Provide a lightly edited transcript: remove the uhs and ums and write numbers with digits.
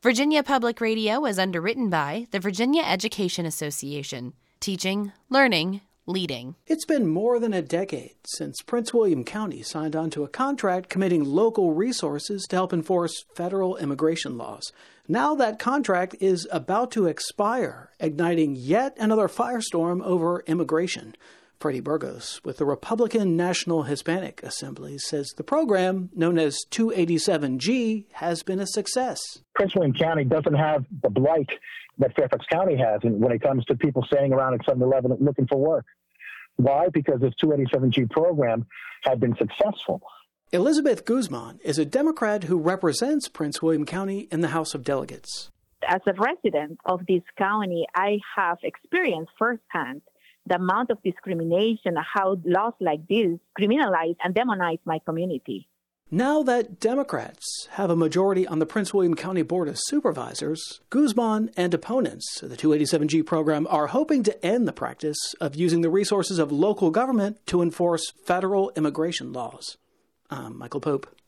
Virginia Public Radio is underwritten by the Virginia Education Association, teaching, learning, leading. It's been more than a decade since Prince William County signed on to a contract committing local resources to help enforce federal immigration laws. Now that contract is about to expire, igniting yet another firestorm over immigration. Freddie Burgos with the Republican National Hispanic Assembly says the program, known as 287G, has been a success. Prince William County doesn't have the blight that Fairfax County has when it comes to people staying around at 7-Eleven looking for work. Why? Because this 287G program had been successful. Elizabeth Guzman is a Democrat who represents Prince William County in the House of Delegates. As a resident of this county, I have experienced firsthand the amount of discrimination, how laws like this criminalize and demonize my community. Now that Democrats have a majority on the Prince William County Board of Supervisors, Guzman and opponents of the 287G program are hoping to end the practice of using the resources of local government to enforce federal immigration laws. I'm Michael Pope.